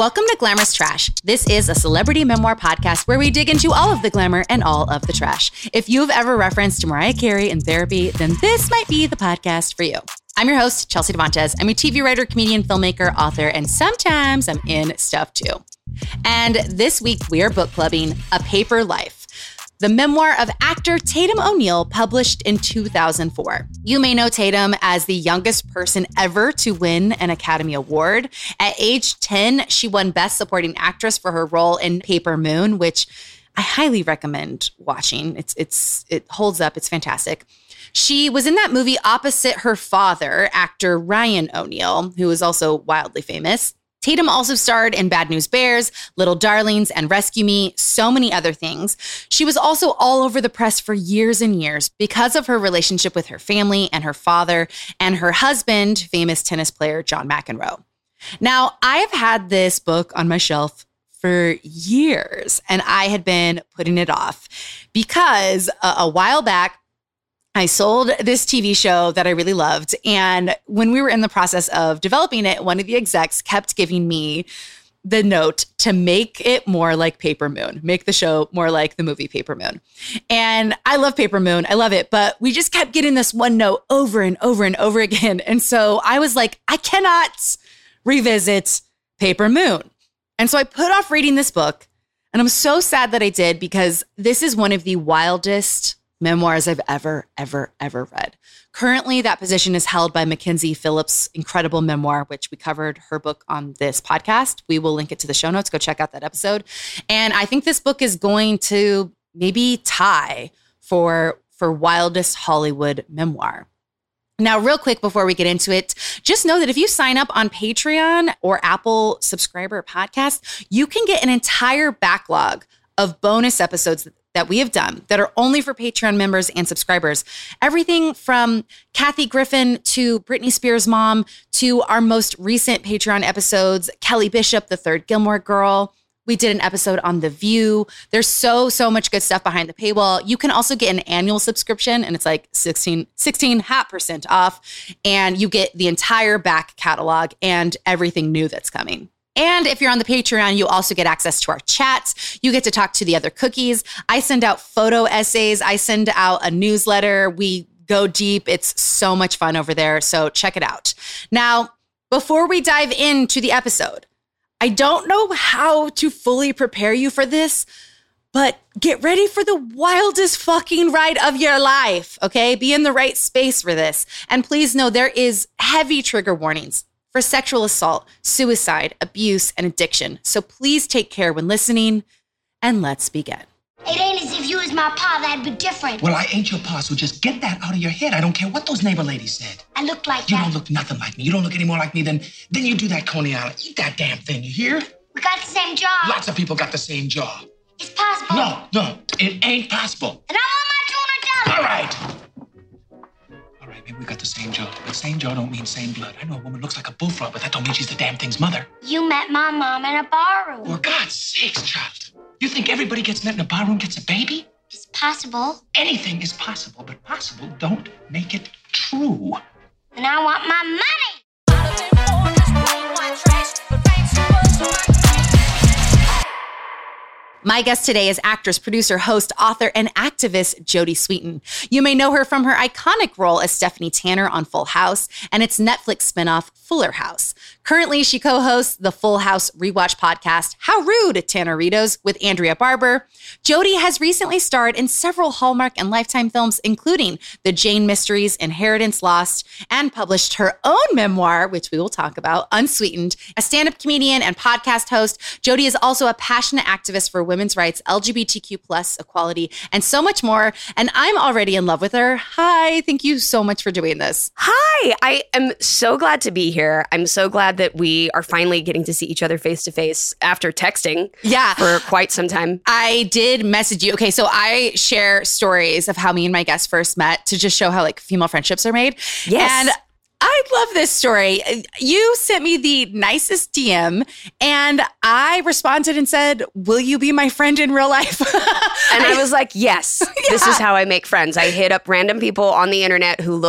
Welcome to Glamorous Trash. This is a celebrity memoir podcast where we dig into all of the glamour and all of the trash. If you've ever referenced Mariah Carey in therapy, then this might be the podcast for you. I'm your host, Chelsea Devantez. I'm a TV writer, comedian, filmmaker, author, and sometimes I'm in stuff too. And this week we are book clubbing A Paper Life, the memoir of actor Tatum O'Neal, published in 2004. You may know Tatum as the youngest person ever to win an Academy Award. At age 10, she won Best Supporting Actress for her role in Paper Moon, which I highly recommend watching. It holds up. It's fantastic. She was in that movie opposite her father, actor Ryan O'Neal, who is also wildly famous. Tatum also starred in Bad News Bears, Little Darlings, and Rescue Me, so many other things. She was also all over the press for years and years because of her relationship with her family and her father and her husband, famous tennis player John McEnroe. Now, I've had this book on my shelf for years, and I had been putting it off because a while back, I sold this TV show that I really loved. And when we were in the process of developing it, one of the execs kept giving me the note to make it more like Paper Moon, make the show more like the movie Paper Moon. And I love Paper Moon. I love it. But we just kept getting this one note over and over and over again. And so I was like, I cannot revisit Paper Moon. And so I put off reading this book. And I'm so sad that I did, because this is one of the wildest memoirs I've ever read. Currently, that position is held by Mackenzie Phillips' incredible memoir, which we covered her book on this podcast. We will link it to the show notes. Go check out that episode. And I think this book is going to maybe tie for wildest Hollywood memoir. Now, real quick before we get into it, just know that if you sign up on Patreon or Apple Subscriber Podcast, you can get an entire backlog of bonus episodes that we have done that are only for Patreon members and subscribers. Everything from Kathy Griffin to Britney Spears' mom to our most recent Patreon episodes, Kelly Bishop, the third Gilmore Girl. We did an episode on The View. There's so much good stuff behind the paywall. You can also get an annual subscription, and it's like 16% off. And you get the entire back catalog and everything new that's coming. And if you're on the Patreon, you also get access to our chats. You get to talk to the other cookies. I send out photo essays. I send out a newsletter. We go deep. It's so much fun over there. So check it out. Now, before we dive into the episode, I don't know how to fully prepare you for this, but get ready for the wildest fucking ride of your life, okay? Be in the right space for this. And please know there is heavy trigger warnings for sexual assault, suicide, abuse, and addiction. So please take care when listening, and let's begin. It ain't as if you was my pa, that'd be different. Well, I ain't your pa, so just get that out of your head. I don't care what those neighbor ladies said. I look like You that. don't look nothing like me. You don't look any more like me than you do that Coney Island. Eat that damn thing, you hear? We got the same job. Lots of people got the same jaw. It's possible. No, it ain't possible. And I want my $200. All right, maybe we got the same jaw. But same jaw don't mean same blood. I know a woman looks like a bullfrog, but that don't mean she's the damn thing's mother. You met my mom in a barroom. For God's sakes, child. You think everybody gets met in a barroom gets a baby? It's possible. Anything is possible, but possible don't make it true. And I want my money. My guest today is actress, producer, host, author, and activist Jodie Sweetin. You may know her from her iconic role as Stephanie Tanner on Full House and its Netflix spinoff, Fuller House. Currently, she co-hosts the Full House rewatch podcast, How Rude, Tanneritos, with Andrea Barber. Jodie has recently starred in several Hallmark and Lifetime films, including The Jane Mysteries, Inheritance Lost, and published her own memoir, which we will talk about, Unsweetened. A stand-up comedian and podcast host, Jodie is also a passionate activist for women's rights, LGBTQ plus equality, and so much more. And I'm already in love with her. Hi, thank you so much for doing this. Hi, I am so glad to be here. I'm so glad that we are finally getting to see each other face to face after texting for quite some time. I did message you. Okay, so I share stories of how me and my guests first met to just show how like female friendships are made. Yes. And I love this story. You sent me the nicest DM and I responded and said, will you be my friend in real life? And I was like, yes, this is how I make friends. I hit up random people on the internet who